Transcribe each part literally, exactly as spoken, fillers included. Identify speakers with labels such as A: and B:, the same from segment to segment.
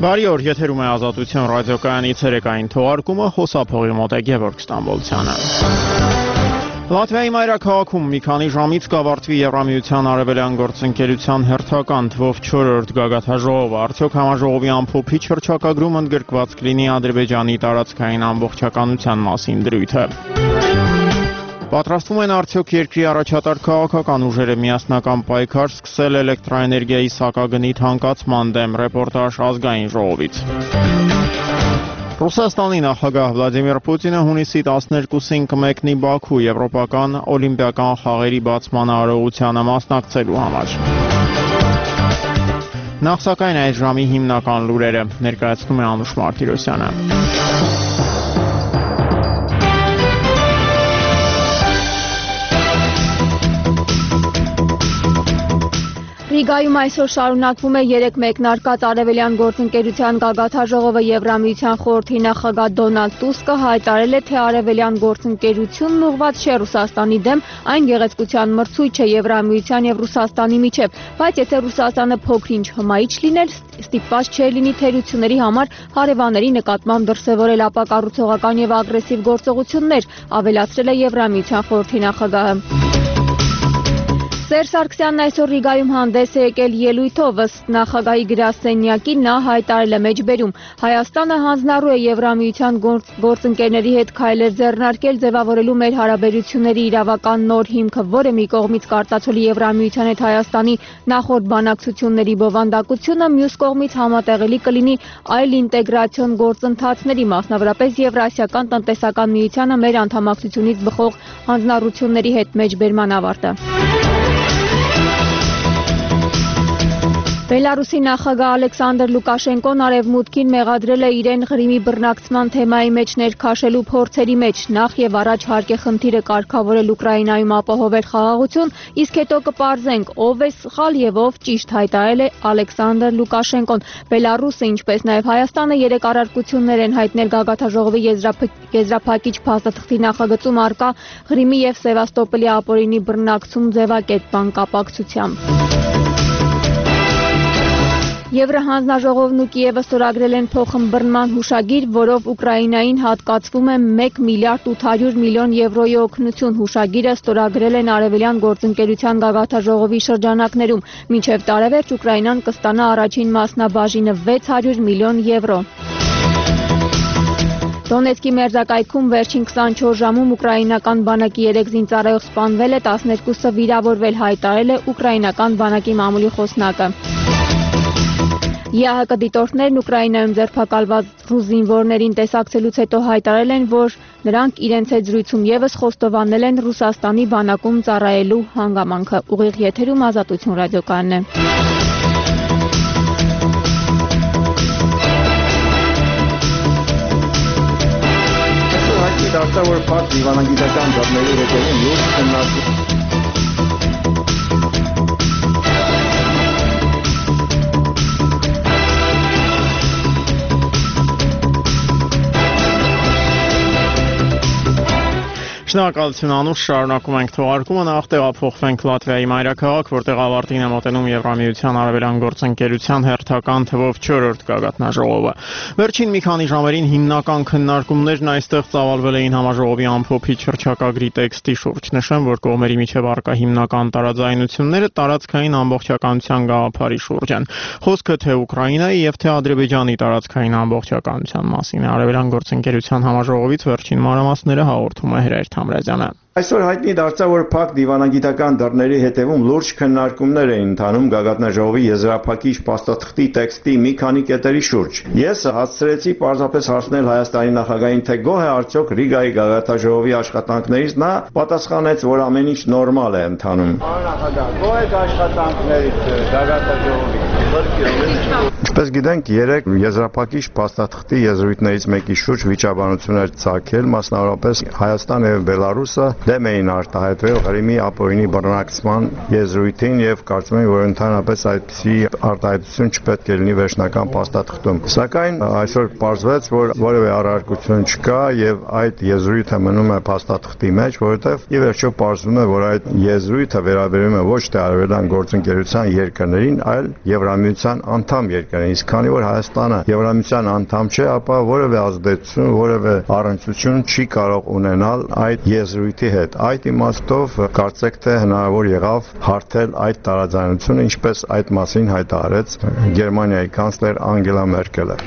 A: Բարի օր, եթերում է Ազատության ռադիոկայանի ցերեկային թողարկումը, խոսափողի մոտ է Գևորգ Ստամբոլցյանը։ Լատվիայի մայրաքաղաքում մի քանի ժամից կավարտվի Եվրամիության արևելյան գործընկերության հերթական թվով չորրորդ գագաթաժողովը, արդյոք համաժողովի ամփոփիչ հռչակագրում ընդգրկված կլինի Ադրբեջանի տարածքային ամբողջականության մասին դրույթը։ Պատրաստվում են արդյոք երկրի առաջատար քաղաքական ուժերը միասնական պայքար սկսել էլեկտրաէներգիայի սակագնի թանկացման դեմ, ռեպորտաժ ազգային ժողովից։ Ռուսաստանի նախագահ Վլադիմիր Պուտինը հունիսի տասներկուսին կմեկնի Բաքու եվրոպական օլիմպիական խաղերի բացման արարողությանը մասնակցելու համար։ Նախ սակայն այս ժամի հիմնական լուրերը ներկայացնում է Անուշ Մարտիրոսյանը։
B: Ռիգայում այսօր շարունակվում է երեք մեկնարկած արևելյան գործընկերության գագաթաժողովը Եվրամիության խորհրդի նախագահ Դոնալդ Տուսկը հայտարարել է, թե արևելյան գործընկերությունն ուղղված չէ Ռուսաստանի դեմ, այն գեղեցկության մրցույթ չէ Եվրամիության եւ Ռուսաստանի միջև, բայց եթե Ռուսաստանը փոքր-ինչ հմայիչ լիներ, ստիպված չէ լինի թերությունների համար հարևանների նկատմամբ դրսևորել ապակառուցողական եւ ագրեսիվ գործողություններ, ավելացրել է Եվրամիության խորհրդի նախագահը։ Սերժ Սարգսյանն այսօր Ռիգայում հանդես է եկել ելույթով, ըստ նախագահի գրասենյակի նա հայտարարել է մեջբերում. Հայաստանը հանձնառու է Եվրամիության գործընկերների հետ քայլեր ձեռնարկել ձևավորելու մեր հարաբերությունների իրավական նոր հիմքը, որը մի կողմից կարտացոլի Եվրամիության հետ Հայաստանի նախորդ բանակցությունների բովանդակությունը, մյուս կողմից համատեղելի կլինի այլ ինտեգրացիոն գործընթացների, մասնավորապես Եվրասիական տնտեսական միությանը մեր անդամակցությունից բխող հանձնառությունների հետ, մեջբերման ավարտը։ Բելարուսի նախագահ Ալեքսանդր Լուկաշենկոն արևմուտքին մեղադրել է իրեն Ղրիմի բռնակցման թեմայի մեջ ներքաշելու փորձերի մեջ, նախ եւ առաջ հարկ է խնդիրը կարգավորել Ուկրաինայում ապահովել խաղաղություն, իսկ հետո կպարզենք ով է սխալ եւ ով ճիշտ, հայտարարել է Ալեքսանդր Լուկաշենկոն։ Բելարուսը, ինչպես նաեւ Հայաստանը երեք առարկություններ են հայտնել գագաթաժողովի եզրափակիչ փաստաթղթի նախագծում առկա Ղրիմի եւ Սևաստոպոլի ապօրինի բռնակցում ձևակերպման կապակցությամբ։ Եվրահանձնաժողովն ու Կիևը ստորագրել են փոխըմբռնման հուշագիր, որով Ուկրաինային հատկացվում է մեկ միլիարդ ութ հարյուր միլիոն եվրոյի օգնություն։ Հուշագիրը ստորագրել են արևելյան գործընկերության գագաթաժողովի շրջանակներում։ Մինչև տարեվերջ Ուկրաինան կստանա առաջին մասնաբաժինը վեց հարյուր միլիոն եվրո։ Դոնեցկի մերձակայքում վերջին քսանչորս ժամում ուկրաինական բանակի երեք զինծառայող սպանվել է, տասներկուսը վիրավորվել, հայտարարել է ուկրաինական բանակի մամուլի խոսնակը։ ԵԱՀԿ դիտորդներն Ուկրաինայում ձերբակալված ռուս զինվորներին տեսակցելուց հետո հայտարարել են, որ նրանք իրենց հետ զրույցում ևս խոստովանել են Ռուսաստանի բանակում ծառայելու հանգամանքը։ Ուղիղ եթերում Ազատություն ռադիոկայանն է։
C: Հայտնի դարձավ, որ փակ դիվանագիտական դատների հետևում լուրջ քննարկում
A: Շնորհակալություն Անուշ, շարունակում ենք թողարկումը, նախ տեղափոխվենք Լատվիայի մայրաքաղաք, որտեղ ավարտին է մոտենում Եվրամիության արևելյան գործընկերության հերթական թվով չորրորդ գագաթնաժողովը։ Վերջին մի քանի ժամերին հիմնական քննարկումներն այստեղ ծավալվել էին համաժողովի ամփոփիչ հռչակագրի տեքստի շուրջ։ Նշեմ, որ կողմերի միջև առկա հիմնական տարաձայնությունները տարածքային ամբողջականության գաղափարի շուրջ են։ Խոսքը թե Ուկրաինայի եւ թե Ադրբեջանի տարածքային ամբողջականության մասին է։ Արևելյան գործընկերության համաժողովից վերջին մանրամասները հաղորդում է Հրեր Թամրազյանը։
C: Այսօր հայտնի դարձավ, որ փակ դիվանագիտական դռների հետևում լուրջ քննարկումներ էին ընթանում գագաթնաժողովի եզրափակիչ փաստաթղթի տեքստի մի քանի կետերի շուրջ։ Ես հասցրեցի պարզապես հարցնել Հայաստանի նախագահին, թե գոհ է արդյոք Ռիգայի գագաթնաժողովի աշխատանքներից, նա պատասխանեց, որ ամեն ինչ նորմալ է ընթանում։ Պարոն նախագահ, գոհ եք աշխատանքներից գագաթնաժողովի։ Ինչպես գիտենք, երեք եզրափակիչ փաստաթղթի եզրույթներից մեկի շուրջ վիճաբանություններ ցակել, մասնավորապես Հայաստանը եւ Բելարուսը դեմ էին արտահայտվել Ղրիմի ապօրինի բռնակցման եզրույթին եւ կարծում եմ, որ ընդհանրապես այդպիսի արտահայտություն չպետք է լինի վերջնական փաստաթղթում։ Սակայն այսօր պարզվեց, որ որևէ առարկություն չկա եւ այդ եզրույթը մնում է փաստաթղթի մեջ, որովհետեւ ի վերջո պարզվում է, որ այդ եզրույթը վերաբերում է ոչ թե արևելյան գործընկերության երկրներին, այլ Եվրամիության անդամ երկրներին։ Իսկ քանի որ Հայաստանը Եվրամիության անդամ չէ, ապա որևէ ազդեցություն, որևէ առնչություն չի կարող ունենալ այդ եզրույթի հետ։ Այդ իմաստով կարծեք թե հնարավոր եղավ հարթել այդ տարաձայնությունը, ինչպես այդ մասին հայտարարեց Գերմանիայի կանցլեր Անգելա Մերկելը։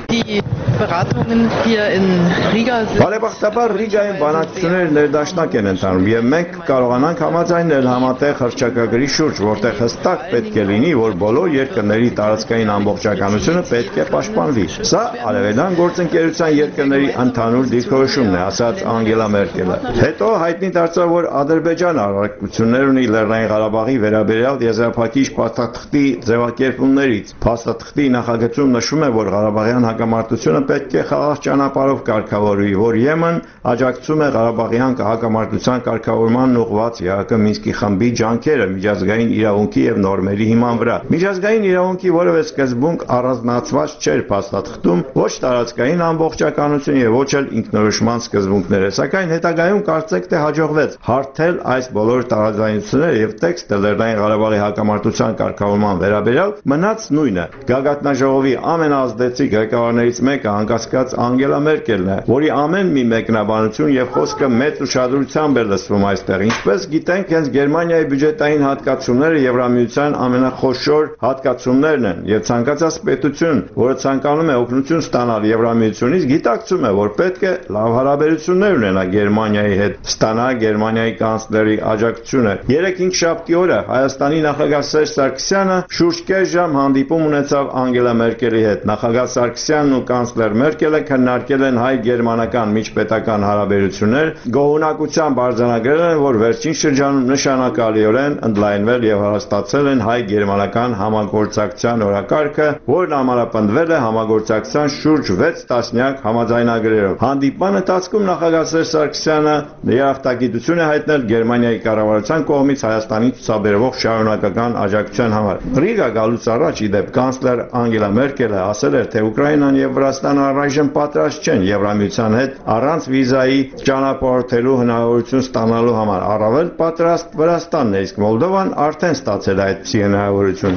C: Բարեբախտաբար Ռիգայում բանակցությունները ներդաշնակ են ընթանում եւ մենք կարողանանք համաձայնել համատեղ հռչակագրի շուրջ, որտեղ հստակ պետք է լինի, որ բոլոր երկրների տարածքային ամբողջականությունը պետք է պաշտպանվի։ Սա արևելյան գործընկերության երկրների ընդհանուր դիրքորոշումն է, ասաց Անգելա Մերկելը։ Հետո հայտնի դարձավ, որ Ադրբեջանը առարկություններ ունի Լեռնային Ղարաբաղի վերաբերյալ եզրափակիչ փաստաթղթի ձևակերպումներից։ Փաստաթղթի նախագծում նշվում է, որ Ղարաբաղյան հակամարտությունը պետք է խաղաղ ճանապարհով կարգավորվի, որ Եմեն աջակցում է Ղարաբաղյան հակամարտության կարգավորման ուղղված ԵԱՀԿ Մինսկի խմբի ջանքերը միջազգային իրավունքի եւ նորմերի հիման վրա։ Միջազգային իրավունքի որևէ սկզբունք առանձնացված չէր փաստաթղթում, ոչ տարածքային ամբողջականություն եւ ոչ էլ ինքնորոշման սկզբունքները, սակայն հետագայում կարծեք թե հաջողվեց հարթել այս բոլոր տարաձայնությունները եւ տեքստը Լեռնային Ղարաբաղի հակամարտության կարգավորման վերաբերյալ մնաց նույնը։ Գագաթնաժողովի ամենաազդեցիկ ղեկավարներից մեկը անկասկած Անգելա Մերկելն է, որի ամեն մի մեկնաբանություն եւ խոսքը մեծ ուշադրությամբ է լսվում այստեղ։ Ինչպես գիտենք, հենց Գերմանիայի բյուջետային հատկացումները Եվրամիության ամենախոշոր հատկացումներն են եւ ցանկացած պետություն, որը ցանկանում է օգնություն ստանալ Եվրամիությունից, գիտակցում է, որ պետք է լավ հարաբերություններ ունենա Գերմանիայի հետ, ստանա Գերմանիայի կանցլերի աջակցությունը։ Երեքինշաբթի օրը Հայաստանի նախագահ Սերժ Սարգսյանը շուրջ կես ժամ հանդիպում ունեցավ Անգելա Մերկելի հետ։ Նախագահ Սարգսյանն ու կանցլեր Մերկելը քննարկել են հայ-գերմանական միջպետական հարաբերություններ, գոհունակությամբ արձանագրել են, որ վերջին շրջանում նշանակալիորեն ընդլայնվել եւ հաստատվել են հայ-գերմանական համագործակցության օրակարգը, որն համապնդվել է համագործակցության շուրջ վեց տասնյակ համաձայնագրերով։ Հանդիպման ընթացքում նախագահ Սերժ Սարգսյանը երախտագիտություն է հայտնել Գերմանիայի կառավարության կողմից Հայաստանին ցուցաբերվող շարունակական աջակցության համար։ Ռիգա գալուց առաջ ի դեպ կանցլեր Անգելա Մերկելը ասել էր, թե Ուկրաինան եւ Վրաստանը առայժմ պատրաստ չեն Եվրամիության հետ առանց վիզայի ճանապարհորդելու հնարավորություն ստանալու համար։ Առավել պատրաստ Վրաստանն է, իսկ Մոլդովան արդեն ստացել է այդպիսի հնարավորություն։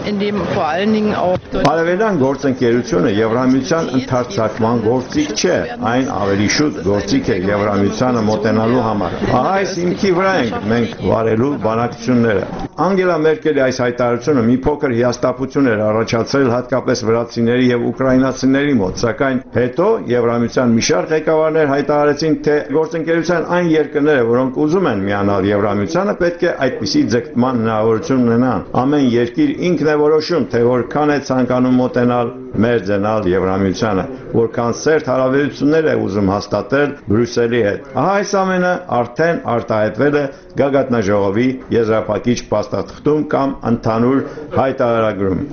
C: Արևելյան գործընկերությունը Եվրամիության ընդարձակման գործիք չէ, այն ավելի շուտ գործիք է Եվրամիությանը մոտենալու համար։ Ահա այս հիմքի վրա ենք մենք վարելու բանակցությունները։ Անգելա Մերկելի այս հայտարարությունը մի փոքր հիասթափություն էր առաջացրել հատկապես վրացիների եւ ուկրաինացիների մոտ, սակայն հետո Եվրամիության մի շարք ղեկավարներ հայտարարեցին, թե գործընկերության այն երկրները, որոնք ուզում են միանալ Եվրամիությանը, պետք է այդպիսի ձգտման հնարավորություն ունենան։ Ամեն երկիր ինքն է որոշում, թե որքան է ցանկանում մոտենալ, մերձենալ Եվրամիությանը, որքան սերտ հարաբերություններ է ուզում հաստատել Բրյուսելի հետ։ Ահա այս ամենը արդեն արտահայտվել է Գագաթնաժողովի եզրափակիչ փաստաթղթում կամ ընդհանուր հայտարարագրում։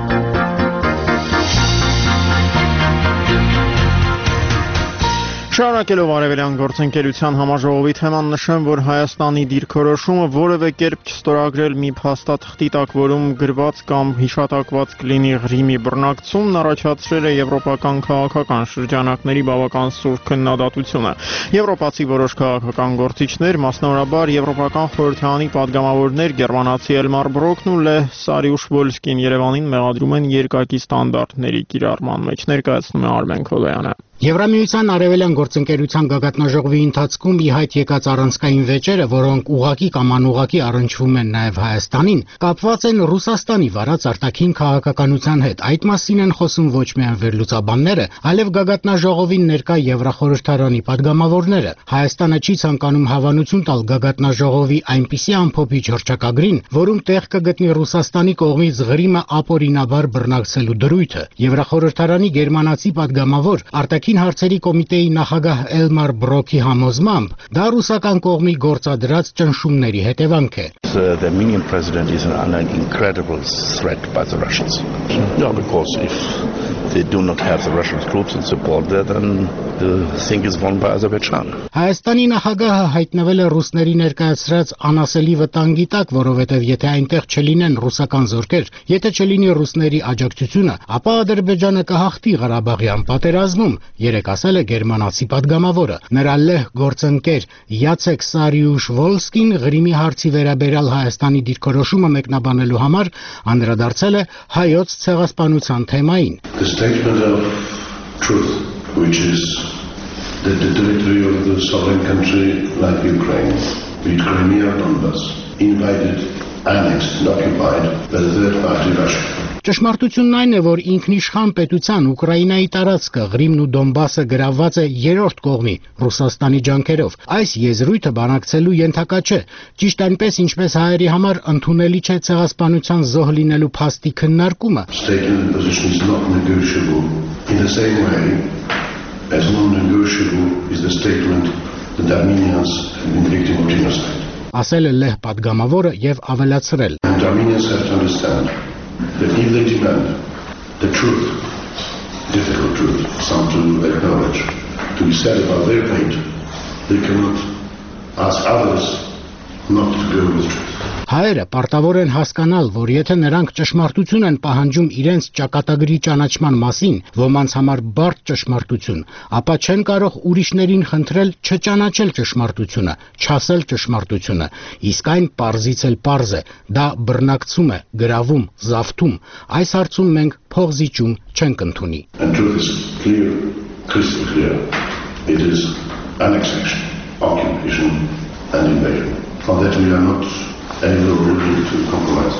A: Շարունակելով արևելյան գործընկերության համաժողովի թեման նշեմ, որ Հայաստանի դիրքորոշումը որևէ կերպ չստորագրել մի փաստաթղթի տակ, որում գրված կամ հիշատակված կլինի Ղրիմի բռնակցումն, առաջացրել է եվրոպական քաղաքական շրջանակների բավական սուր քննադատությունը։ Եվրոպացի որոշ քաղաքական գործիչներ, մասնավորաբար Եվրոպական խորհրդարանի падգամավորներ գերմանացի Էլմար Բրոկն ու Լեհ Սարիուշ-Վոլսկին Երևանին մեղադրում են երկակի ստանդարտների կիրառման մեջ, ներկայացնում է Արմեն Քոլոյանը։
D: Եվրամիության արևելյան գործընկերության գագաթնաժողովի ընթացքում ի հայտ եկած առանցքային վեճերը, որոնք ուղղակի կամ անուղղակի առնչվում են նաև Հայաստանին, կապված են Ռուսաստանի վարած արտաքին քաղաքականության հետ։ Այդ մասին են խոսում ոչ միայն վերլուծաբանները, այլև գագաթնաժողովին ներկա Եվրախորհրդարանի падգամավորները։ Հայաստանը չի ցանկանում հավանություն տալ գագաթնաժողովի այնպիսի ամփոփիչ հռչակագրին, որում տեղ կգտնի Ռուսաստանի կողմից Ղրիմը ապօրինաբար բռնակցելու դրույթը։ Եվրախորհրդարանի գերմանացի падգամավոր արտաքին հարցերի կոմիտեի նախագահ Էլմար Բրոկի համոզմամբ դա ռուսական կողմի գործադրած ճնշումների հետևանք է։
E: The Armenian president is under an incredible threat by the Russians. No, because if they do not have the Russian troops in support there, then the thing is won by Azerbaijan.
D: Հայաստանի նախագահը հայտնվել է ռուսների ներկայացրած անասելի վտանգի տակ, որովհետև եթե այնտեղ չլինեն ռուսական զորքեր, եթե չլինի ռուսների աջակցությունը, ապա Ադրբեջանը կհաղթի Ղարաբաղյան պատերազմում, երեք ասել է գերմանացի падգամավորը։ Նրա լեհ գործընկեր Յացեք Սարիուշ-Վոլսկին Ղրիմի հարցի վերաբերյալ Հայաստանի դիրքորոշումը մեկնաբանելու համար անդրադարձել է հայոց ցեղասպանության թեմային։
F: The statement of truth, which is that the territory of the sovereign country like Ukraine, be it Crimea or Donbass, invaded, annexed and occupied by the third party Russia.
D: Ճշմարտությունն այն է, որ ինքնիշխան պետության Ուկրաինայի տարածքը Ղրիմն ու Դոնբասը գրավված է երրորդ կողմի Ռուսաստանի ջանքերով։ Այս եզրույթը բանակցելու ենթակա չէ։ Ճիշտ այնպես, ինչպես հայերի համար ընդունելի չէ ցեղասպանության զոհ լինելու փաստի քննարկումը։
F: Statement position is not negotiable in the same way as non-negotiable is the statement that Armenians have been victim of genocide.
D: Ասել է լեհ падգամավորը եւ ավելացրել.
F: And Armenians have to understand that if they demand the truth, difficult truth, some to acknowledge, to be sad about their fate, they cannot ask others not to go with truth.
D: Հայերը պարտավոր են հասկանալ, որ եթե նրանք ճշմարտություն են պահանջում իրենց ճակատագրի ճանաչման մասին, ոմանց համար բարդ ճշմարտություն, ապա չեն կարող ուրիշներին խնդրել չճանաչել ճշմարտությունը, չասել ճշմարտությունը, իսկ այն պարզից էլ պարզ է, դա բռնակցում է, գրավում, զավթում, այս հարցում մենք փողզիջում չենք ընդունի։
F: And truth is clear, crystal clear. It is annexation, occupation and invasion. On that we are not able really to compromise.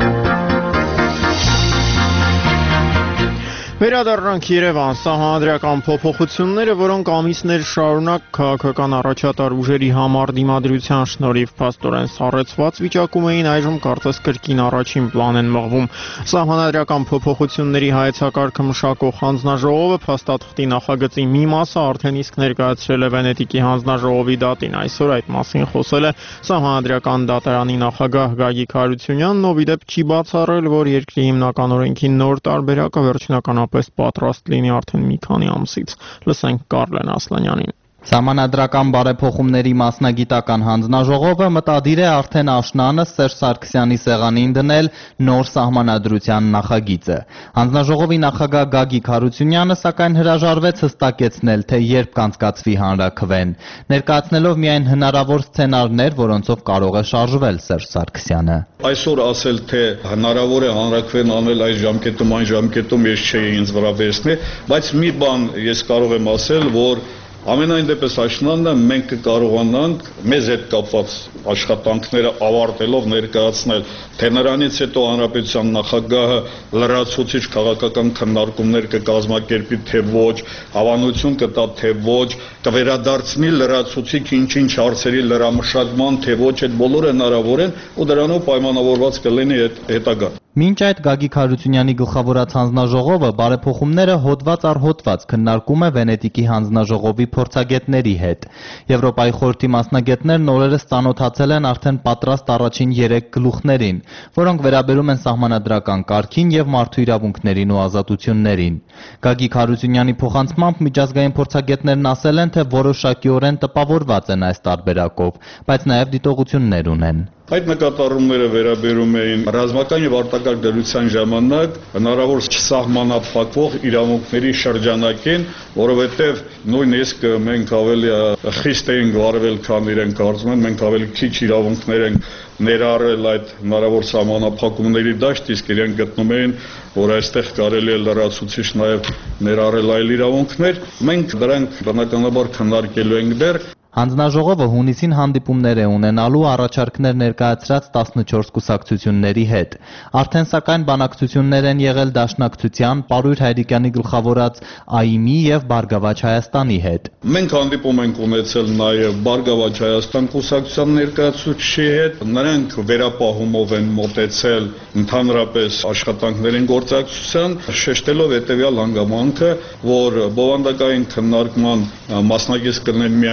A: Վերադառնանք Երևան, սահմանադրական փոփոխությունները, որոնք ամիսներ շարունակ քաղաքական առաջատար ուժերի համար դիմադրության շնորհիվ փաստորեն սառեցված վիճակում էին, այժմ կարծես կրկին առաջին պլան են մղվում։ Սահմանադրական փոփոխությունների հայեցակարգը մշակող հանձնաժողովը փաստաթղթի նախագծի մի մասը արդեն իսկ ներկայացրել է Վենետիկի հանձնաժողովի դատին։ Այսօր այդ մասին խոսել է Սահմանադրական դատարանի նախագահ Գագիկ Հարությունյանն, ով ի դեպ չի բացառել, որ երկրի հիմնական օրենքի նոր տարբերակը վերջնական պես պատրաստ լինի արդեն մի քանի ամսից։ Լսենք Կարլեն Ասլանյանին։
G: Սահմանադրական բարեփոխումների մասնագիտական հանձնաժողովը մտադիր է արդեն աշնանը Սերժ Սարգսյանի սեղանին դնել նոր սահմանադրության նախագիծը։ Հանձնաժողովի նախագահ Գագիկ Հարությունյանը սակայն հրաժարվեց հստակեցնել, թե երբ կանցկացվի հանրաքվեն, ներկայացնելով միայն հնարավոր սցենարներ, որոնցով կարող է շարժվել Սերժ Սարգսյանը։
H: Այսօր ասել, թե հնարավոր է հանրաքվեն անել այս ժամկետում, այն ժամկետում ես չէի ինձ վրա վերցնել, բայց մի բան ես կարող եմ ասել, որ ամենայն դեպս աշնանը մենք կկարողանանք մեզ հետ կապված աշխատանքները ավարտելով ներկայացնել, թե նրանից հետո հանրապետության նախագահը լրացուցիչ քաղաքական քննարկումներ կկազմակերպի, թե ոչ, հավանություն կտա, թե ոչ, կվերադարձնի լրացուցիչ ինչ-ինչ հարցերի լրամշակման, թե ոչ, այդ բոլորը հնարավոր են ու դրանով պայմանավորված կլինի հետագա։
G: Մինչ այդ Գագիկ Հարությունյանի գլխավորած հանձնաժողովը բարեփոխումները հոդված առ հոդված քննարկում է Վենետիկի հանձնաժողովի փորձագետների հետ։ Եվրոպայի խորհրդի մասնագետներն օրերս ծանոթացել են արդեն պատրաստ առաջին երեք գլուխներին, որոնք վերաբերում են սահմանադրական կարգին եւ մարդու իրավունքներին ու ազատություններին։ Գագիկ Հարությունյանի փոխանցմամբ միջազգային փորձագետներն ասել են, թե որոշակիորեն տպավորված են այս տարբերակով, բայց նաեւ դիտողություններ ունեն։
H: Այդ նկատառումները վերաբերում էին ռազմական եւ արտակարգ դրության ժամանակ հնարավոր չսահմանափակվող իրավունքների շրջանակին, որովհետեւ նույնիսկ մենք ավելի խիստ էինք վարվել, քան իրենք կարծում են, մենք ավելի քիչ իրավունքներ ենք ներառել այդ հնարավոր սահմանափակումների դաշտ, իսկ իրենք գտնում էին, որ այստեղ կարելի է լրացուցիչ նաեւ ներառել այլ իրավունքներ։ Մենք դրանք բնականաբար քննարկելու ենք դեռ։
G: Հանձնաժողովը հունիսին հանդիպումներ է ունենալու առաջարկներ ներկայացրած տասնչորս կուսակցությունների հետ։ Արդեն սակայն բանակցություններ են եղել Դաշնակցության, Պարույր Հայրիկյանի գլխավորած ԱԻՄ-ի եւ Բարգավաճ Հայաստանի հետ։
H: Մենք հանդիպում ենք ունեցել նաեւ Բարգավաճ Հայաստան կուսակցության ներկայացուցիչի հետ։ Նրանք վերապահումով են մոտեցել ընդհանրապես աշխատանքներին գործակցության, շեշտելով հետեւյալ հանգամանքը, որ բովանդակային քննարկման մասնակից կլինեն միայն այն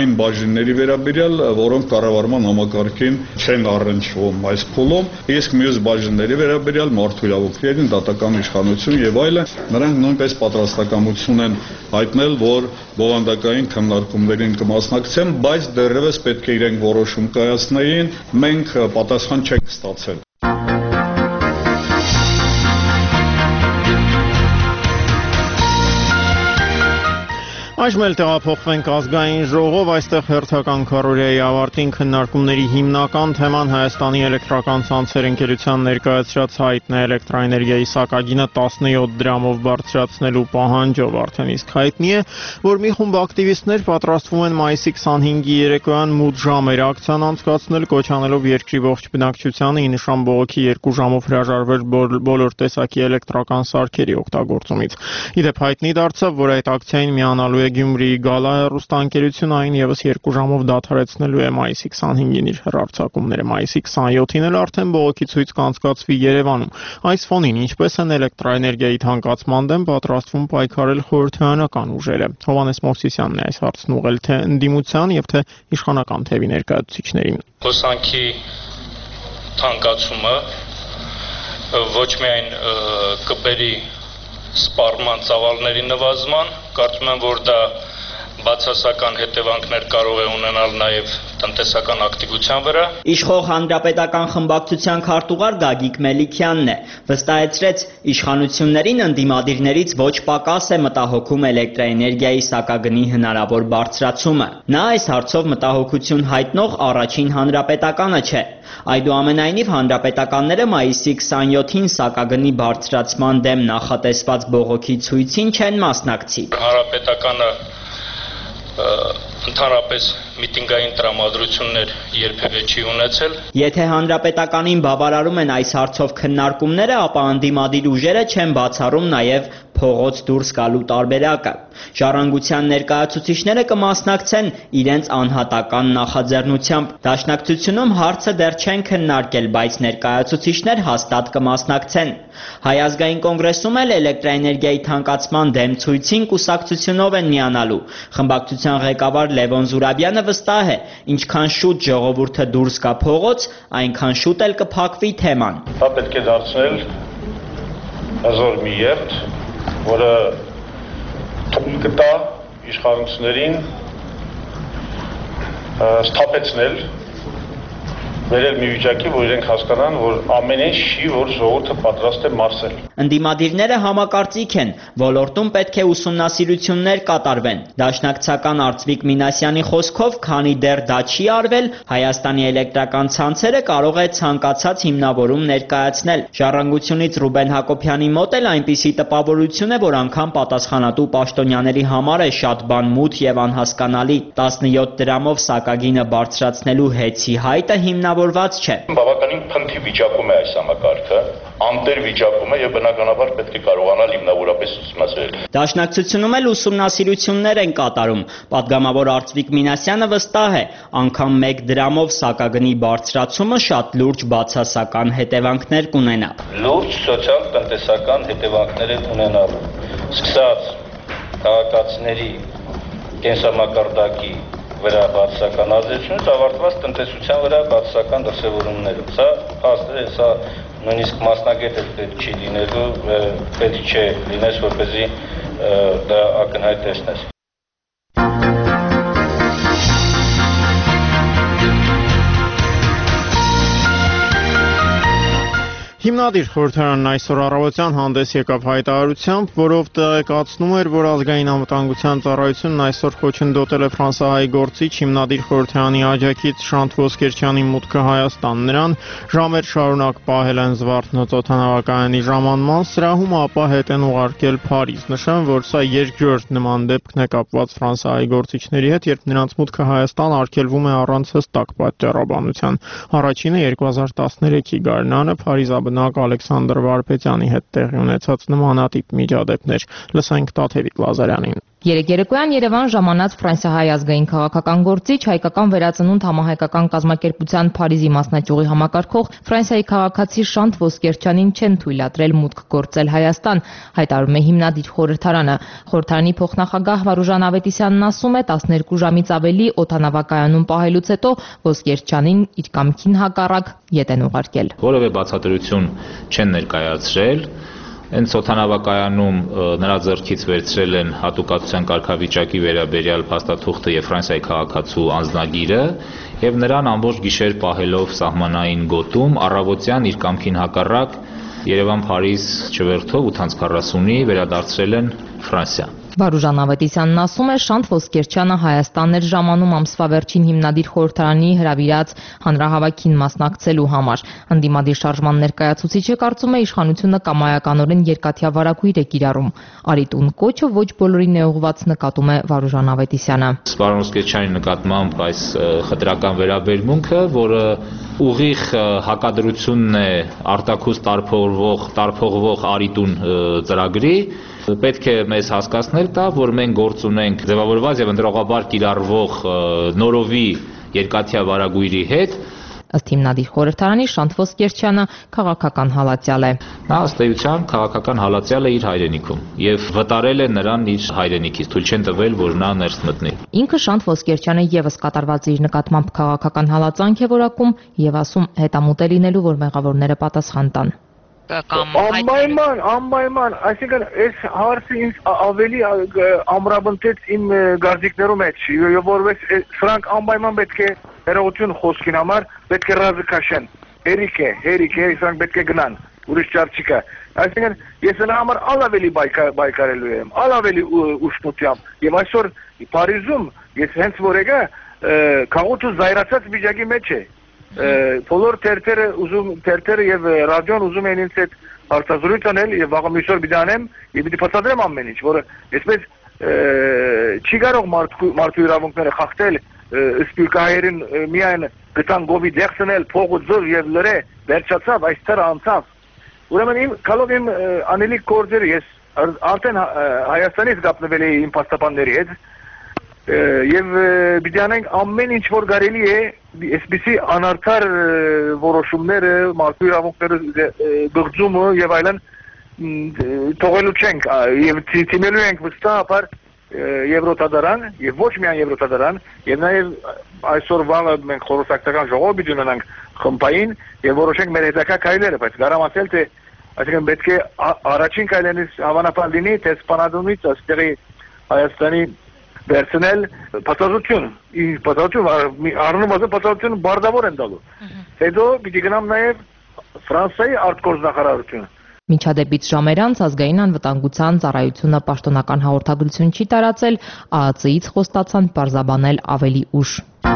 H: այն բաժինների վերաբերյալ, որոնք կառավարման համակարգին չեն առնչվում այս փուլում, իսկ մյուս բաժինների վերաբերյալ մարդու իրավունքներին, դատական իշխանություն եւ այլն, նրանք նույնպես պատրաստակամություն են հայտնել, որ բովանդակային քննարկումներին կմասնակցեն, բայց դեռևս պետք է իրենք որոշում կայացնեին, մենք պատասխան չենք ստացել։
A: Այժմ էլ տեղափոխվենք ազգային ժողով, այստեղ հերթական քարորիայի ավարտին քննարկումների հիմնական թեման Հայաստանի էլեկտրական ցանցեր ընկերության ներկայացրած հայտն է էլեկտրաէներգիայի սակագինը տասնյոթ դրամով բարձրացնելու պահանջով, արդեն իսկ հայտնի է, որ մի խումբ ակտիվիստներ պատրաստվում են մայիսի քսանհինգի երեկոյան մութ ժամեր ակցիան անցկացնել, կոչ անելով երկրի ողջ բնակչությանը ի նշան բողոքի երկու ժամով հրաժարվել բոլոր տեսակի էլեկտրական սարքերի օգտագործումից։ Իդեպ հայտնի դարձավ, որ այդ ակցիային միանալու է Գյումրիի Գալա հեռուստաընկերությունը, այն ևս երկու ժամով դադարեցնելու է մայիսի քսանհինգին իր հեռարձակումները, մայիսի քսանյոթին էլ արդեն բողոքի ցույց կանցկացվի Երևանում։ Այս ֆոնին ինչպես են էլեկտրաէներգիայի թանկացման դեմ պատրաստվում պայքարել խորհրդարանական ուժերը։ Հովհաննես Մովսիսյանն է այս հարցն ուղղել թե ընդդիմության եւ թե իշխանական թևի ներկայացուցիչներին։
I: Հոսանքի թանկացումը ոչ միայն կբերի սպառման ծավալների նվազման, կարծում եմ, որ դա բացասական հետևանքներ կարող է ունենալ նաև տնտեսական ակտիվության վրա։
J: Իշխող հանրապետական խմբակցության քարտուղար Գագիկ Մելիքյանն է, վստահեցրեց իշխանություններին ընդդիմադիրներից ոչ պակաս է մտահոգում էլեկտրաէներգիայի սակագնի հնարավոր բարձրացումը։ Նա այս հարցով մտահոգություն հայտնող առաջին հանրապետականը չէ։ Այդուամենայնիվ հանրապետականները մայիսի քսանյոթին սակագնի բարձրացման դեմ նախատեսված բողոքի ցույցին չեն մասնակցի։
I: Հանրապետականը ընդհանրապես միտինգային տրամադրություններ երբևէ չի ունեցել։
J: Եթե հանրապետականին բավարարում են այս հարցով քննարկումները, ապա ընդդիմադիր ուժերը չեն բացառում նաև փողոց դուրս գալու տարբերակը։ Ժառանգության ներկայացուցիչները կմասնակցեն իրենց անհատական նախաձեռնությամբ։ Դաշնակցությունում հարցը դեռ չեն քննարկել, բայց ներկայացուցիչներ հաստատ կմասնակցեն։ Հայ ազգային կոնգրեսում էլ էլեկտրաէներգիայի թանկացման դեմ ցույցին կուսակցությունով են միանալու։ Խմբակցության ղեկավար Լևոն Զուրաբյանը վստահ է, ինչքան շուտ ժողովուրդը դուրս գա փողոց, այնքան շուտ էլ կփակվի թեման։
F: Դա պետք է դարձնել հզոր մի երթ, որը թույլ կտա իշխանություններին սթափեցնել, վերել մի վիճակի, որ իրենք հասկանան, որ ամեն ինչ չի, որ ժողովուրդը պատրաստ է մարսել։
J: Ընդդիմադիրները համակարծիք են, ոլորտում պետք է ուսումնասիրություններ կատարվեն։ Դաշնակցական Արծվիկ Մինասյանի խոսքով, քանի դեռ դա չի արվել, Հայաստանի էլեկտրական ցանցերը կարող է ցանկացած հիմնավորում ներկայացնել։ Ժառանգությունից Ռուբեն Հակոբյանի մոտ էլ այնպիսի տպավորություն է, որ անգամ պատասխանատու պաշտոնյաների համար է շատ բան մութ եւ անհասկանալի։ տասնյոթ դրամով սակագինը բարձրացնելու հեծի հայտը հիմնավորված չէ։
F: Բավականին փնթի վիճակում է այս համակարգը, անտեր վիճակում է եւ բնականաբար պետք է կարողանալ հիմնավորապես ուսումնասիրել։
J: Դաշնակցությունում էլ ուսումնասիրություններ են կատարում։ Պատգամավոր Արծվիկ Մինասյանը վստահ է, անգամ մեկ դրամով սակագնի բարձրացումը շատ լուրջ բացասական հետևանքներ կունենա։
F: Լուրջ սոցիալ-տնտեսական հետևանքներ են ունենալու։ Սկսած քաղաքացիների կենսամակարդակի վրա բացասական ազդեցությունից ավարտված տնտեսության վրա բացասական դրսևորումներով։ Սա փաստ է, սա նույնիսկ մասնագետ պետք չի լինելու, պետք չէ լինես, որպեսզի դա ակնհայտ տեսնես։
A: Հիմնադիր խորհրդարանն այսօր առավոտյան հանդես եկավ հայտարարությամբ, որով տեղեկացնում էր, որ ազգային անվտանգության ծառայությունն այսօր խոչընդոտել է ֆրանսահայ գործիչ հիմնադիր խորհրդարանի աջակից Շանթ Ոսկերչյանի մուտքը Հայաստան։ Նրան ժամեր շարունակ պահել են Զվարթնոց օդանավակայանի ժամանման սրահում, ապա հետ են ուղարկել Փարիզ։ Նշեմ, որ սա երկրորդ նման դեպքն է կապված ֆրանսահայ գործիչների հետ, երբ նրանց մուտքը Հայաստան արգելվում է առանց հստակ պատճառաբանության։ Առաջինը երկու հազար տասներեքի գարնանը Փարիզը բնակ Ալեքսանդր Վարպետյանի հետ տեղի ունեցած նմանատիպ միջադեպներ։ Լսենք Տաթևիկ Լազարյանին։
K: Երեկ երեկոյան Երևան ժամանած Ֆրանսիահայ ազգային քաղաքական գործիչ, հայկական վերածնունդ համահայկական կազմակերպության Փարիզի մասնաճյուղի համակարգող Ֆրանսիայի քաղաքացի Շանթ Ոսկերչյանին չեն թույլատրել մուտք գործել Հայաստան, հայտարարում է հիմնադիր խորհրդարանը։ Խորհրդարանի փոխնախագահ Վարուժան Ավետիսյանն ասում է, տասներկու ժամից ավելի օդանավակայանում պահելուց հետո Ոսկերչյանին իր կամքին հակառակ ետ են ուղարկել։
L: Որևէ բացատրություն չեն ներկայացրել։ Հենց օդանավակայանում նրա ձեռքից վերցրել են հատուկացության կարգավիճակի վերաբերյալ փաստաթուղթը եւ Ֆրանսիայի քաղաքացու անձնագիրը եւ նրան ամբողջ գիշեր պահելով սահմանային գոտում առավոտյան իր կամքին հակառակ Երևան-Փարիզ չվերթով ութ քառասունի վերադարձրել են Ֆրանսիա։
K: Վարուժան Ավետիսյանն ասում է, Շանթ Ոսկերչյանը Հայաստան էր ժամանում ամսվա վերջին հիմնադիր խորհրդարանի հրավիրած հանրահավաքին մասնակցելու համար։ Ընդդիմադիր շարժման ներկայացուցիչը կարծում է, իշխանությունը կամայականորեն երկաթյա վարագույր է կիրառում։ Արիտուն կոչը ոչ բոլորին է ուղղված, նկատում է Վարուժան Ավետիսյանը։
L: Պարոն Ոսկերչյանի նկատմամբ այս խտրական վերաբերմունքը, որը ուղիղ հակադրությունն է արտաքուստ տարփողվող տարփողվող Արիտուն ծրագրի, պետք է մեզ հասկացնել տա, որ մենք գործ ունենք ձևավորված եւ ընդրողաբար կիրառվող նորովի երկաթյա վարագույրի հետ։
K: Ըստ հիմնադիր խորհրդարանի Շանթ Ոսկերչյանը քաղաքական հալածյալ է։
L: Նա ըստ էության քաղաքական հալածյալ է իր հայրենիքում եւ վտարել է նրան իր հայրենիքից, թույլ չեն տվել, որ նա ներս մտնի։
K: Ինքը Շանթ Ոսկերչյանը եւս կատարված իր նկատմամբ քաղաքական հալածանք է որակում եւ ասում հետամուտ է լինելու, որ մեղավորները պատասխան տան։
M: Անպայման, անպայման, այսինքն այս հարցը ինձ ավելի ամրապնդեց իմ գարդիկներու մեջ, որովհետեւ սրանք անպայման պետք է հերողություն խոսքին համար, պետք է ռազը քաշեն։ Հերիք է, հերիք է, սրանք պետք է գնան, ուրիշ չարչիկա։ Այսինքն ես նրա համար ալավելի բայկարելու եմ, ալավելի ուշնությամբ։ Եվ այսօր Փարիզում ես հենց որ եկա, քաղաքը զայրացած վիճակի մեջ է։ Բոլոր թերթերը ուզում թերթերը եւ ռադիոն ուզում են ինձ այդ հարցազրույց անել եւ վաղը մյուսօր պիտի անեմ եւ պիտի բացատրեմ ամեն ինչ, որը այսպես չի կարող մարդու իրավունքները խախտել, սպիրկահայերին միայն գտան գովի դեղցնել, փողը ձոր եւ լրե վերջացավ, այս թերը անցավ։ Ուրեմն իմ կալով իմ անելիք գործերը ես արդեն Հայաստանից գտնվել էի իմ պաստապանների հետ եւ պիտի անենք ամեն ինչ որ կարելի է այսպիսի անարդար որոշումները, մարդու իրավունքները բղձումը եւ այլն թողելու չենք եւ ցույցելու ենք վստահաբար Եվրոթադարան եւ ոչ միայն Եվրոթադարան եւ նաեւ այսօր վաղը մենք խորհրդական ժողով պիտի ունենանք խմբային եւ որոշենք մեր հետագա քայլերը, բայց կարամ ասել թե այսինքն պետք է առաջին քայլերից հավանաբար լինի թե սպանադունից աստեղի Հայաստանի վերցնել պատասխանություն, պատասխանություն առնվազն պատասխանություն բարձր են տալու։ Հետո պիտի գնամ նաև Ֆրանսիայի արտգործնախարարությունը։
K: Մինչադեպից ժամեր անց ազգային անվտանգության ծառայությունը պաշտոնական հաղորդագրություն չի տարածել, ԱԱԾ-ից խոստացան պարզաբանել ավելի ուշ։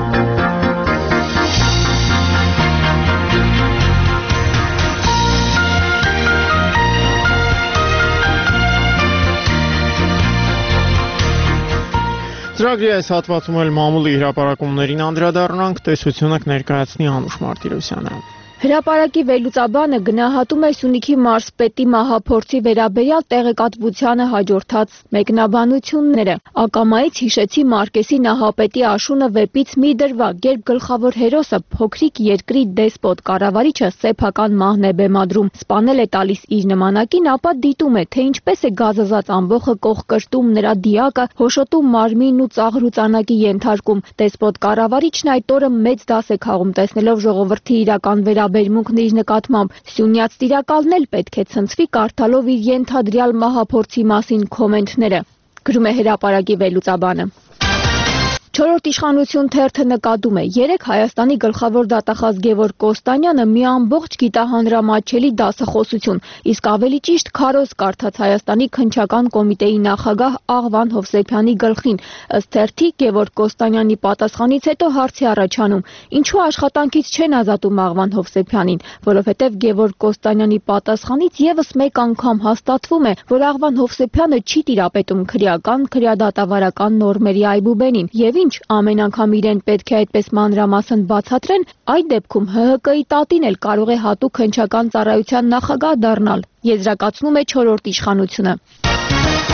A: Ծրագրի այս հատվածում էլ մամուլի հրապարակումներին անդրադառնանք, տեսությունը կներկայացնի Անուշ Մարտիրոսյանը։
B: Հրապարակի վերլուծաբանը գնահատում է Սյունիքի մարզպետի մահափորձի վերաբերյալ տեղեկատվությանը հաջորդած մեկնաբանությունները։ Ակամայից հիշեցի Մարկեսի նահապետի աշունը վեպից մի դրվագ, երբ գլխավոր հերոսը փոքրիկ երկրի դեսպոտ կառավարիչը սեփական մահն է բեմադրում, սպանել է տալիս իր նմանակին, ապա դիտում է, թե ինչպես է գազազած ամբոխը կողկրտում նրա դիակը, հոշոտում մարմինն ու ծաղրուծանակի ենթարկում։ Դեսպոտ կառավարիչն այդ օրը մեծ դաս է քաղում, տեսնելով ժողովրդի իրական վերաբերմունքն իր նկատմամբ։ Սյունյաց տիրակալն էլ պետք է ցնցվի կարդալով իր ենթադրյալ մահափորձի մասին կոմենտները, գրում է հրապարակի վերլուծաբանը։ Չորրորդ իշխանություն թերթը նկատում է, երեկ Հայաստանի գլխավոր դատախազ Գևորգ Կոստանյանը մի ամբողջ գիտահանրամատչելի դասախոսություն, իսկ ավելի ճիշտ քարոզ կարդաց Հայաստանի քննչական կոմիտեի նախագահ Աղվան Հովսեփյանի գլխին։ Ըստ թերթի Գևորգ Կոստանյանի պատասխանից հետո հարց է առաջանում, ինչու աշխատանքից չեն ազատում Աղվան Հովսեփյանին, որովհետև Գևորգ Կոստանյանի պատասխանից եւս մեկ անգամ հաստատվում է, որ Աղվան Հովսեփյանը չի տիրապետում քրեական, քրեադատավարական նորմերի այբուբենին եւ ինչ ամեն անգամ իրեն պետք է այդպես մանրամասն բացատրեն, այդ դեպքում Հ Հ Կ-ի տատին էլ կարող է հատուկ քննչական ծառայության նախագահ դառնալ, եզրակացնում է չորրորդ իշխանությունը։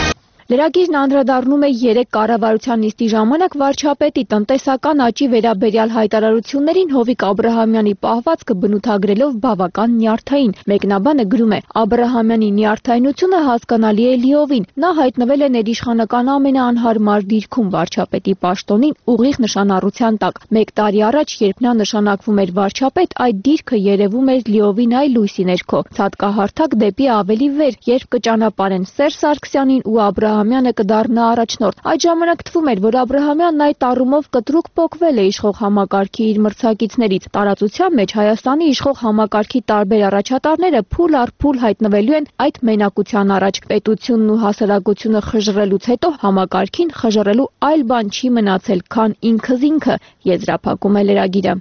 B: Լրագիրն անդրադառնում է երեք կառավարության նիստի ժամանակ վարչապետի տնտեսական աճի վերաբերյալ հայտարարություններին Հովիկ Աբրահամյանի պահվածքը բնութագրելով բավական նյարդային։ Մեկնաբանը գրում է. Աբրահամյանի նյարդայնությունը հասկանալի է լիովին։ Նա հայտնվել է ներիշխանական ամենաանհարմար դիրքում վարչապետի պաշտոնին ուղիղ նշանառության տակ։ Մեկ տարի առաջ, երբ նա նշանակվում էր վարչապետ, այդ դիրքը երևում էր լիովին այլ լույսի ներքո։ Ցատկահարթակ դեպի ավելի վեր, երբ կճանապարհեն Սերժ Սարգսյանին ու Աբրահամյանը կդառնա առաջնորդ։ Այդ ժամանակ թվում էր, որ Աբրահամյանն այդ առումով կտրուկ պոկվել է իշխող համակարգի իր մրցակիցներից։ Տարածության մեջ Հայաստանի իշխող համակարգի տարբեր առաջատարները փուլ առ փուլ հայտնվելու են այդ մենակության առաջ։ Պետությունն ու հասարակությունը խժռելուց հետո համակարգին խժռելու այլ բան չի մնացել, քան ինքզինքը, եզրափակում է լրագիրը։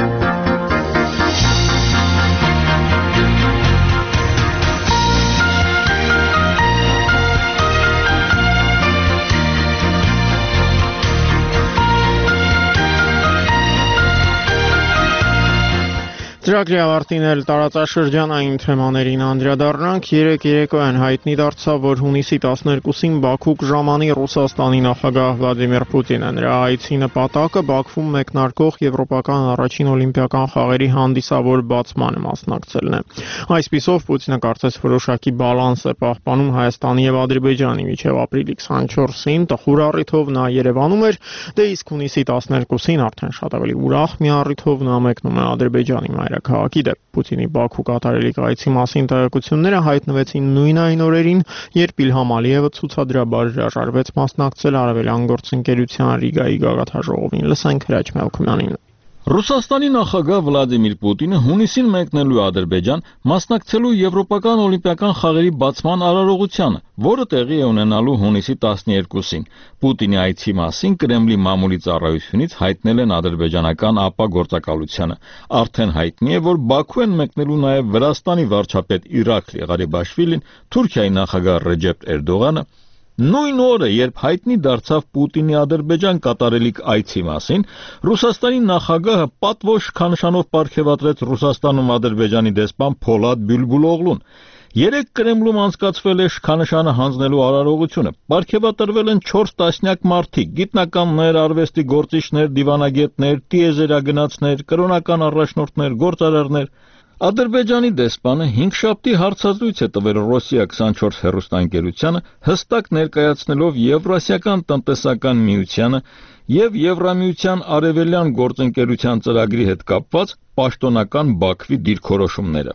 A: Ծրագրի ավարտին էլ տարածաշրջանային թեմաներին անդրադառնանք։ Երեկ երեկոյան հայտնի դարձավ, որ հունիսի տասներկուսին Բաքու կժամանի Ռուսաստանի նախագահ Վլադիմիր Պուտինը։ Նրա այցի նպատակը Բաքվում մեկնարկող եվրոպական առաջին օլիմպիական խաղերի հանդիսավոր բացմանը մասնակցելն է։ Այսպիսով Պուտինը կարծես որոշակի բալանս է պահպանում Հայաստանի եւ Ադրբեջանի միջև ապրիլի քսանչորսին տխուր առիթով նա Երևանում էր, դե իսկ հունիսի տասներկուսին արդեն շատ ավելի ուրախ մի առիթով նա մեկնում է Ադրբեջանի մայրաքաղաքի դեպ։ Պուտինի Բաքու կատարելիք այցի մասին տեղեկությունները հայտնվեցին նույն այն օրերին, երբ Իլհամ Ալիևը ցուցադրաբար հրաժարվեց մասնակցել Արևելյան գործընկերության Ռիգայի գագաթաժողովին։ Լսենք Հրաչ Մելքումյանին։
N: Ռուսաստանի նախագահ Վլադիմիր Պուտինը հունիսին մեկնելու Ադրբեջան մասնակցելու Եվրոպական օլիմպիական խաղերի բացման արարողությանը, որը տեղի է ունենալու հունիսի տասներկուսին։ Պուտինի այցի մասին Կրեմլի մամուլի ծառայությունից հայտնել են ադրբեջանական ԱՊԱ գործակալությանը։ Արդեն հայտնի է, որ Բաքու են մեկնելու նաև Վրաստանի վարչապետ Իրաքլի Ղարիբաշվիլին, Թուրքիայի նախագահ Ռեջեփ Էրդողանը։ Նույն օրը, երբ հայտնի դարձավ Պուտինի Ադրբեջան կատարելիք այցի մասին, Ռուսաստանի նախագահը պատվո շքանշանով պարգևատրեց Ռուսաստանում Ադրբեջանի դեսպան Փոլադ Բյուլբուլօղլուն։ Երեք Կրեմլում անցկացվել է շքանշանը հանձնելու արարողությունը։ Պարգևատրվել են չորս տասնյակ մարդիկ՝ գիտնականներ, արվեստի գործիչներ, դիվանագետներ, տիեզերագնացներ, կրոնական առաջնորդներ, գործարարներ։ Ադրբեջանի դեսպանը հինգշաբթի հարցազրույց է տվել Ռոսիա քսանչորս հեռուստաընկերությանը, հստակ ներկայացնելով Եվրասիական տնտեսական միությանը եւ Եվրամիության արևելյան գործընկերության ծրագրի հետ կապված պաշտոնական Բաքվի դիրքորոշումները։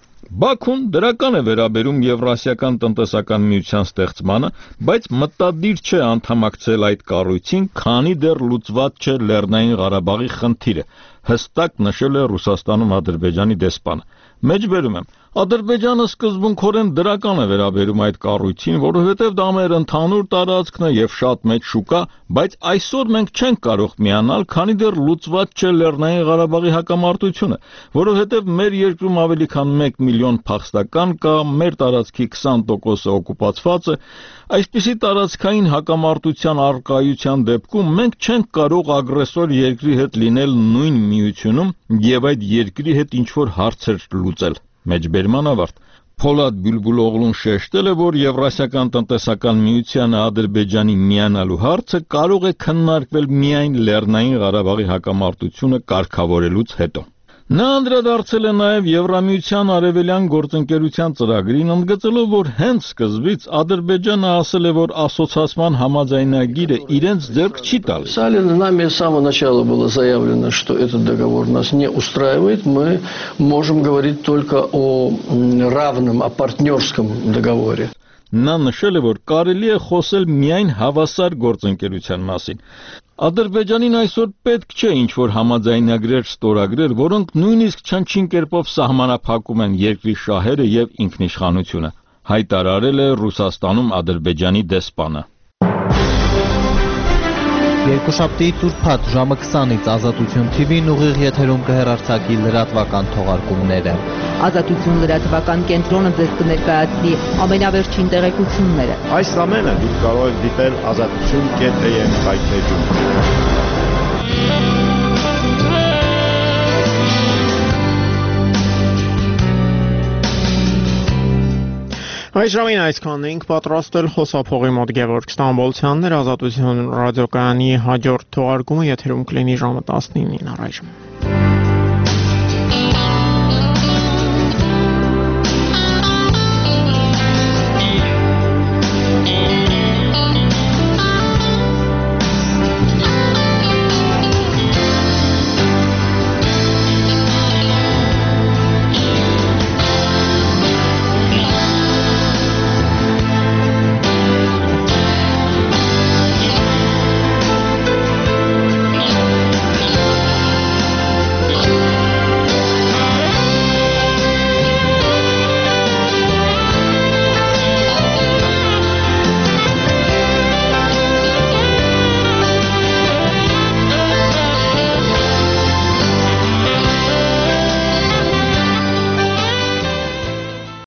N: Բաքուն դրական է վերաբերում Եվրասիական տնտեսական միության ստեղծմանը, բայց մտադիր չէ անդամակցել այդ կառույցին, քանի դեռ լուծված չէ Լեռնային Ղարաբաղի խնդիրը, հստակ նշել է Ռուսաստանում Ադրբեջանի դեսպանը։ Մեջբերում եմ, Ադրբեջանը սկզբունքորեն դրական է վերաբերում այդ կառույցին, որովհետև դա մեր ընդհանուր տարածքն է եւ շատ մեծ շուկա, բայց այսօր մենք չենք կարող միանալ, քանի դեռ լուծված չէ Լեռնային Ղարաբաղի հակամարտությունը, որովհետև մեր երկրում ավելի քան մեկ միլիոն փախստական կա, մեր տարածքի քսան տոկոսը օկուպացված է։ Այսպիսի տարածքային հակամարտության առկայության դեպքում մենք չենք կարող ագրեսոր երկրի հետ լինել նույն միությունում եւ այդ երկրի հետ ինչ-որ հարցեր լուծել։ Մեջբերման ավարտ։ Փոլադ Բյուլբուլօղլուն շեշտել է, որ Եվրասիական տնտեսական միությանը Ադրբեջանի միանալու հարցը կարող է քննարկվել միայն Լեռնային Ղարաբաղի հակամարտությունը կարգավորելուց հետո։ Նա անդրադարձել է նաև Եվրամիության արևելյան գործընկերության ծրագրին, ընդգծելով, որ հենց սկզբից Ադրբեջանը ասել է, որ ասոցիացման համաձայնագիրը իրենց ձեռք չի տալիս։
O: Нами с самого начала было заявлено, что этот договор нас не устраивает. Мы можем говорить только о равном, о партнерском договоре.
N: Նա նշել է, որ կարելի է խոսել միայն հավասար գործընկերության մասին։ Ադրբեջանին այսօր պետք չէ ինչ-որ համաձայնագրեր ստորագրել, որոնք նույնիսկ չնչին կերպով սահմանափակում են երկրի շահերը եւ ինքնիշխանությունը, հայտարարել է Ռուսաստանում Ադրբեջանի դեսպանը։
G: Երկուշաբթի Տուրփաթ ժամը քսանից Ազատություն թի վին ուղիղ եթերում կհեռարձակի լրատվական թողարկումները։
K: Ազատություն լրատվական կենտրոնը ձեզ կներկայացնի ամենավերջին տեղեկությունները։
C: Այս ամենը դուք կարող եք դիտել ազատություն կետ է եմ հայթեջում։
A: Այս ժամին այսքանն էինք պատրաստել խոսափողի մոտ Գևորգ Ստամբոլցյանն էր, Ազատություն ռադիոկայանի հաջորդ թողարկումը եթերում կլինի ժամը տասնինին առայժմ։